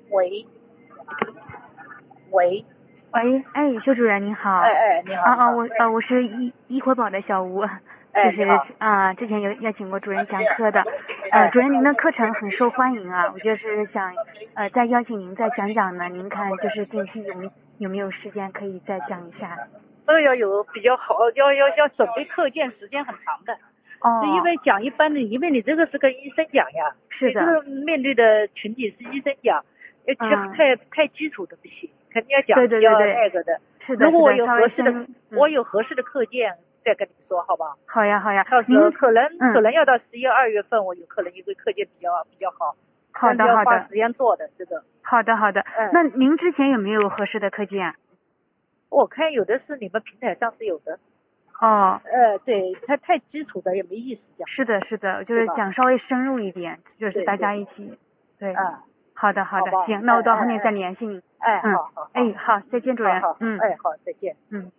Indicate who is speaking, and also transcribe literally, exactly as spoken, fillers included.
Speaker 1: 喂喂，
Speaker 2: 喂，哎，邱主任您好。
Speaker 1: 哎哎，你好，
Speaker 2: 啊啊，
Speaker 1: 你好，
Speaker 2: 我呃我是医医活宝的小吴，就是
Speaker 1: 哎你好，
Speaker 2: 啊、之前有邀请过主任讲课的，呃，
Speaker 1: 哎，
Speaker 2: 主任您的课程很受欢迎啊，我就是想呃再邀请您再讲讲呢，您看就是近期有没有没有时间可以再讲一下？
Speaker 1: 这个要有比较好，要要要准备课件时间很长的，是因
Speaker 2: 哦，
Speaker 1: 为讲一般的，因为你这个是跟医生讲呀，
Speaker 2: 是的，
Speaker 1: 你这个面对的群体是医生讲，要去
Speaker 2: 嗯，
Speaker 1: 太太基础的不行，肯定要讲
Speaker 2: 对
Speaker 1: 比较
Speaker 2: 对对对，
Speaker 1: 那个的。
Speaker 2: 是的是的，
Speaker 1: 如果我有
Speaker 2: 稍微
Speaker 1: 合适的，
Speaker 2: 深入，嗯，
Speaker 1: 我有合适的课件再跟你说，好吧？
Speaker 2: 好呀好呀，
Speaker 1: 到时
Speaker 2: 您
Speaker 1: 候可能可
Speaker 2: 嗯，
Speaker 1: 能要到十一二月份，我有可能一个课件比较比较好，
Speaker 2: 好
Speaker 1: 但是
Speaker 2: 的好的
Speaker 1: 要花时间做的这个。
Speaker 2: 好的好的，
Speaker 1: 嗯，
Speaker 2: 那您之前有没有合适的课件啊？
Speaker 1: 我看有的是你们平台上是有的，
Speaker 2: 哦。
Speaker 1: 呃，对，它太基础的也没意思讲，
Speaker 2: 是的，是的，就
Speaker 1: 对吧？
Speaker 2: 是想稍微深入一点，就是大
Speaker 1: 对对，
Speaker 2: 家一起，对，
Speaker 1: 啊，
Speaker 2: 好的，好的，
Speaker 1: 好吧，
Speaker 2: 行，那
Speaker 1: 哎
Speaker 2: 我到后面再
Speaker 1: 哎哎
Speaker 2: 联系你，
Speaker 1: 哎，
Speaker 2: 嗯，
Speaker 1: 好好好，
Speaker 2: 哎，好，再见，主任，
Speaker 1: 好好好，
Speaker 2: 嗯
Speaker 1: 哎好，再见。
Speaker 2: 嗯。